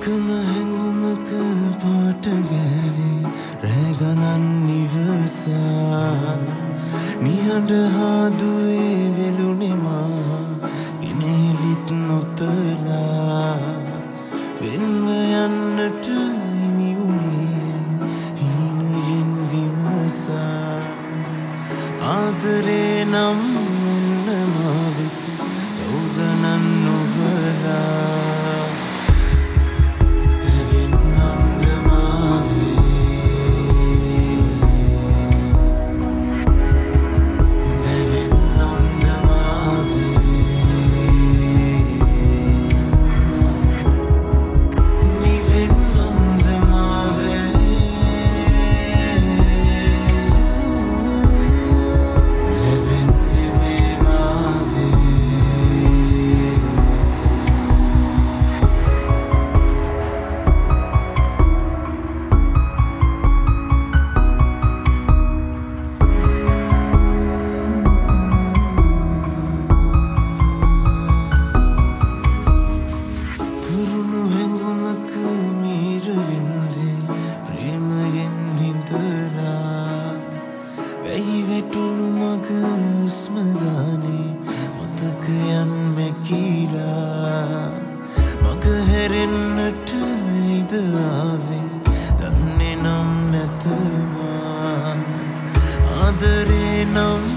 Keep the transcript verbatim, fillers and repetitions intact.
එකම හැඟුමක පාට ගෑවේ රෑ ගණන් නිවසා නිහඬ හාදුවේ වෙලුනේ මා ගෙනෙලිත් නොතලා වෙන්ව යන්නට හිමි වුණේ හීනයෙන් විමසා ආදරේ නම් මෙන්න මා වෙත යව් ගණන් නොබලා වැටුණු මග හුස්ම ගානේ මතකයන් මැකිලා මග හැරෙන්නට ඇයිද ආවේ දන්නේ නම් නැත මා ආදරේ නම්